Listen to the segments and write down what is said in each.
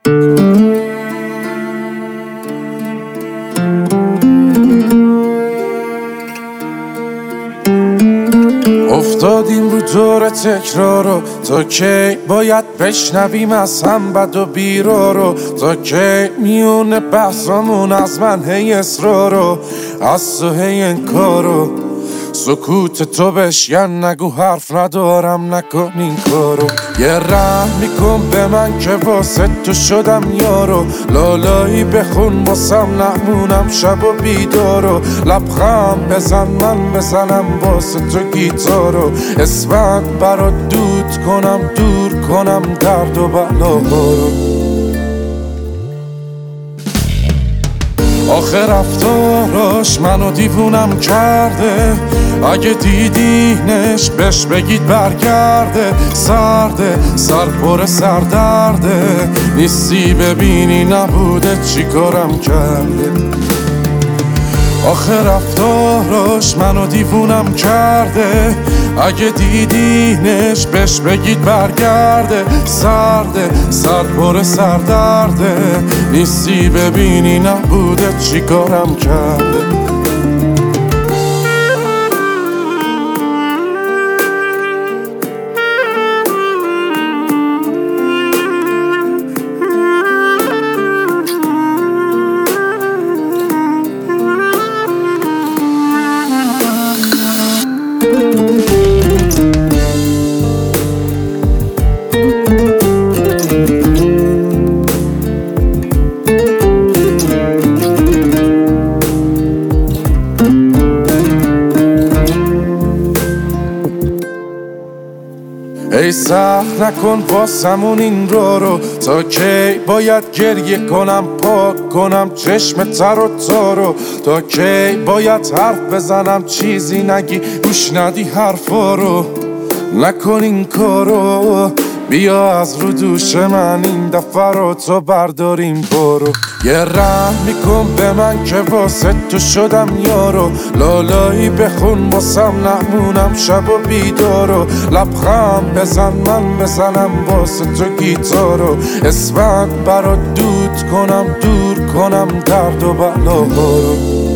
افتادیم رو دور تکرارو، تا کی باید بشنویم از هم بد و بیرارو؟ تا کی میونه بحثامون از من هی اصرارو، از تو هی انکارو؟ سکوت تو بشکن، نگو حرف ندارم، نکن این کارو. یه رحم میکن به من که واسه تو شدم یارو، لالایی بخون واسم نمونم شب و بیدارو. لبخند بزن من بزنم واسه تو گیتارو، اسمت برات دود کنم، دور کنم درد و بلاهارو. آخه رفتاراش منو دیوونم کرده، اگه دیدینش بهش بگید برگرده. سرده سر پر سردرده، نیستی ببینی نبوده چی کارم کرده. آخه رفتاراش منو دیوونم کرده، اگه دیدینش بهش بگید برگرده. سرده سر پر سردرده، نیستی ببینی نبوده چی کارم کرده. ای سخت نکن واسمون این رو، تا کی باید گریه کنم پاک کنم چشم تر و تارو؟ تا کی باید حرف بزنم چیزی نگی گوش ندی حرفا رو؟ نکن این کارو، بیا از رو دوش من این دفعه رو تو برداریم برو. یه رحم میکن به من که واسه تو شدم یارو، لالایی بخون واسم نمونم شب و بیدارو. لبخند بزن من بزنم واسه تو گیتارو، اسمت برات دود کنم، دور کنم درد و بلاهارو.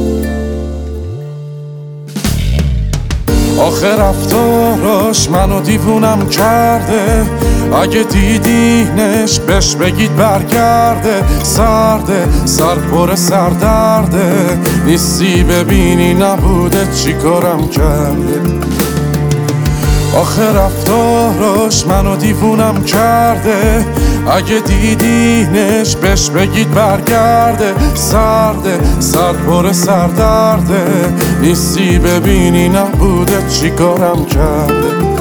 آخه رفتاراش منو دیوونم کرده، اگه دیدینش بهش بگید برگرده. سرده سر پر سردرده، نیستی ببینی نبوده چی کارم کرده. آخه رفتاراش منو دیوونم کرده، اگه دیدینش بهش بگید برگرده. سرده سر پر سردرده، نیستی ببینی نبوده چی کارم کرده.